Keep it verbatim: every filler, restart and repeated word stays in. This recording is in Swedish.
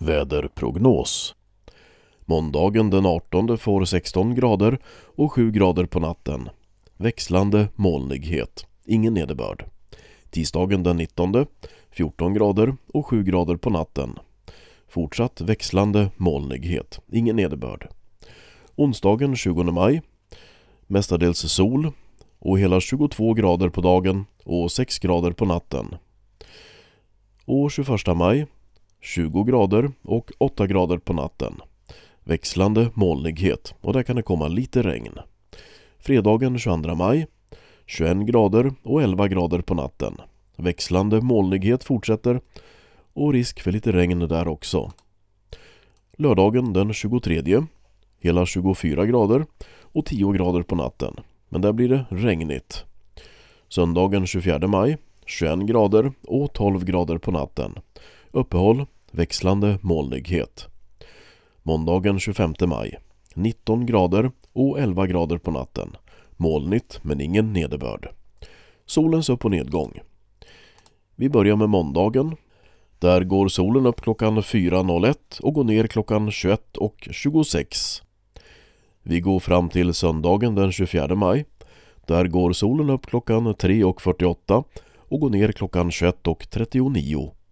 Väderprognos. Måndagen den artonde får sexton grader och sju grader på natten. Växlande molnighet, ingen nederbörd. Tisdagen den nittonde, fjorton grader och sju grader på natten. Fortsatt växlande molnighet, ingen nederbörd. Onsdagen tjugonde maj, mestadels sol och hela tjugotvå grader på dagen och sex grader på natten. Och tjugoförsta maj, tjugo grader och åtta grader på natten. Växlande molnighet och där kan det komma lite regn. Fredagen tjugoandra maj, tjugoen grader och elva grader på natten. Växlande molnighet fortsätter och risk för lite regn där också. Lördagen den tjugotredje, hela tjugofyra grader och tio grader på natten. Men där blir det regnigt. Söndagen tjugofjärde maj, tjugoen grader och tolv grader på natten. Uppehåll, växlande molnighet. Måndagen tjugofemte maj, nitton grader och elva grader på natten. Molnigt men ingen nederbörd. Solens upp- och nedgång. Vi börjar med måndagen. Där går solen upp klockan fyra noll ett och går ner klockan tjugoett och tjugosex. Vi går fram till söndagen den tjugofjärde maj. Där går solen upp klockan tre och fyrtioåtta och går ner klockan tjugoett och trettionio.